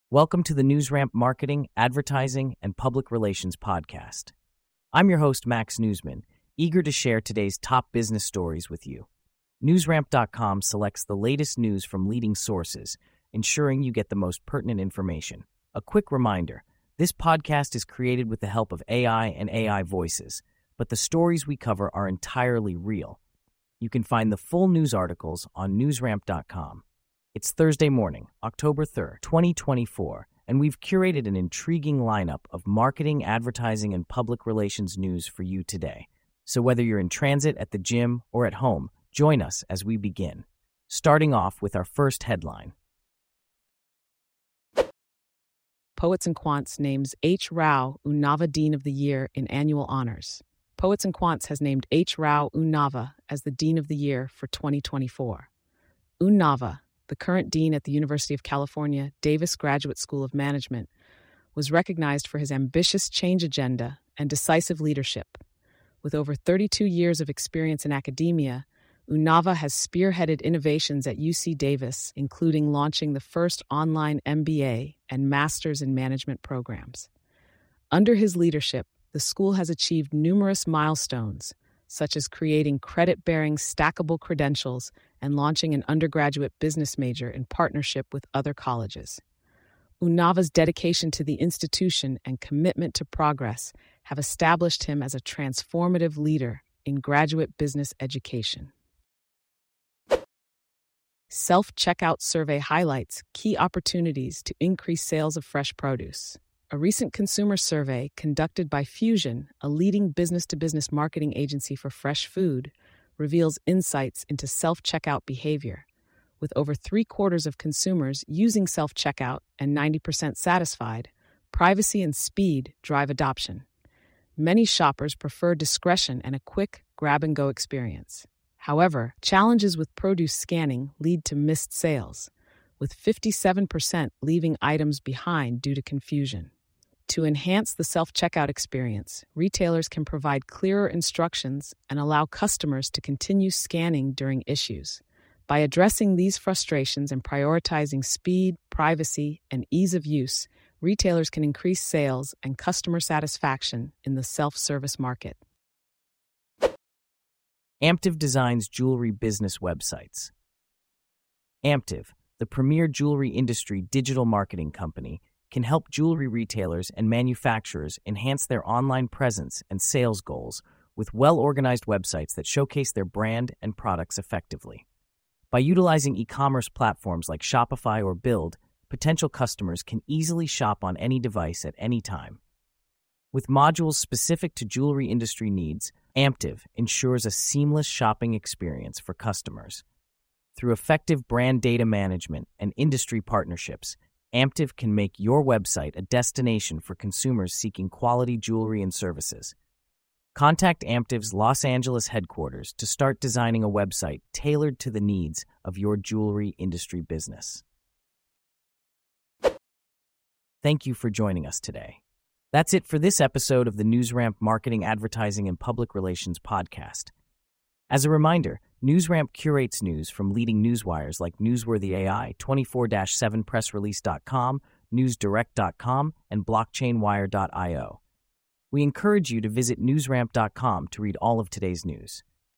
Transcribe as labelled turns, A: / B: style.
A: Welcome to the NewsRamp Marketing, Advertising, and Public Relations podcast. I'm your host, Max Newsman, eager to share today's top business stories with you. NewsRamp.com selects the latest news from leading sources, ensuring you get the most pertinent information. A quick reminder, this podcast is created with the help of AI and AI voices, but the stories we cover are entirely real. You can find the full news articles on NewsRamp.com. It's Thursday morning, October 3rd, 2024, and we've curated an intriguing lineup of marketing, advertising, and public relations news for you today. So whether you're in transit, at the gym, or at home, join us as we begin. Starting off with our first headline.
B: Poets and Quants names H. Rao Unnava Dean of the Year in annual honors. Poets and Quants has named H. Rao Unnava as the Dean of the Year for 2024. Unnava, the current dean at the University of California Davis Graduate School of Management, was recognized for his ambitious change agenda and decisive leadership. With over 32 years of experience in academia, Unnava has spearheaded innovations at UC Davis, including launching the first online MBA and Masters in Management programs. Under his leadership, the school has achieved numerous milestones, such as creating credit-bearing stackable credentials and launching an undergraduate business major in partnership with other colleges. Unnava's dedication to the institution and commitment to progress have established him as a transformative leader in graduate business education. Self-checkout survey highlights key opportunities to increase sales of fresh produce. A recent consumer survey conducted by Fusion, a leading business-to-business marketing agency for fresh food, reveals insights into self-checkout behavior. With over 3/4 of consumers using self-checkout and 90% satisfied, privacy and speed drive adoption. Many shoppers prefer discretion and a quick grab-and-go experience. However, challenges with produce scanning lead to missed sales, with 57% leaving items behind due to confusion. To enhance the self-checkout experience, retailers can provide clearer instructions and allow customers to continue scanning during issues. By addressing these frustrations and prioritizing speed, privacy, and ease of use, retailers can increase sales and customer satisfaction in the self-service market.
A: Amptiv designs jewelry business websites. Amptiv, the premier jewelry industry digital marketing company, can help jewelry retailers and manufacturers enhance their online presence and sales goals with well-organized websites that showcase their brand and products effectively. By utilizing e-commerce platforms like Shopify or Build, potential customers can easily shop on any device at any time. With modules specific to jewelry industry needs, Amptiv ensures a seamless shopping experience for customers. Through effective brand data management and industry partnerships, Amptiv can make your website a destination for consumers seeking quality jewelry and services. Contact Amptiv's Los Angeles headquarters to start designing a website tailored to the needs of your jewelry industry business. Thank you for joining us today. That's it for this episode of the NewsRamp Marketing, Advertising, and Public Relations podcast. As a reminder, NewsRamp curates news from leading newswires like Newsworthy AI, 24/7pressrelease.com, newsdirect.com, and blockchainwire.io. We encourage you to visit newsramp.com to read all of today's news.